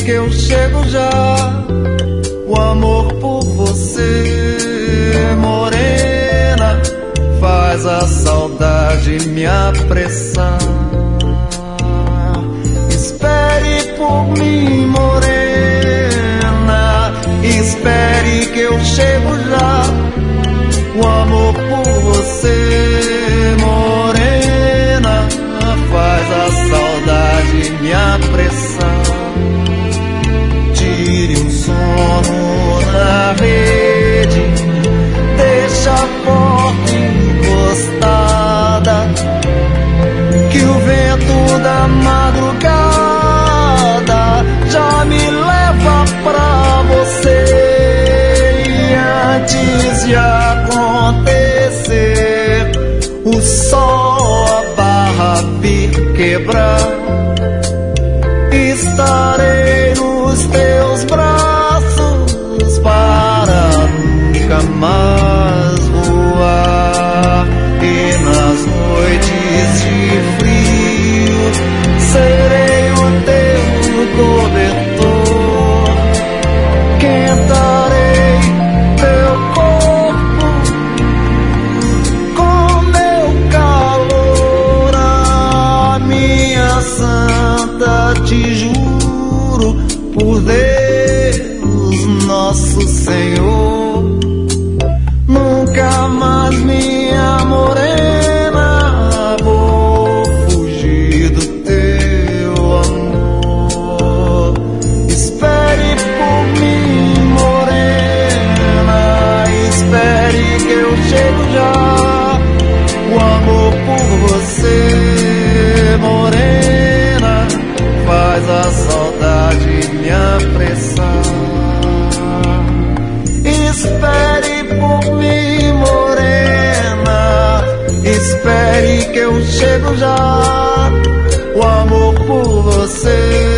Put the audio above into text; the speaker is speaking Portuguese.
que eu chego já. O amor por você, morena, faz a saudade me apressar. Espere por mim, morena, espere que eu chego já. O amor por você, morena, faz a saudade me apressar. Tire um sono na rede, deixa a porta encostada, que o vento da madrugada já me leva pra você. E antes de acontecer o sol, a barra vir quebrar, estarei nos teus braços para nunca mais voar. E nas noites de frio serei o teu cobertor, quentarei teu corpo com meu calor. A minha santa, te juro por Deus, nosso Senhor, nunca mais, minha morena, vou fugir do teu amor. Espere por mim, morena, espere que eu chego já. O amor por você, morena, faz a saudade me apressar. Espere por mim, morena, espere que eu chego já. O amor por você,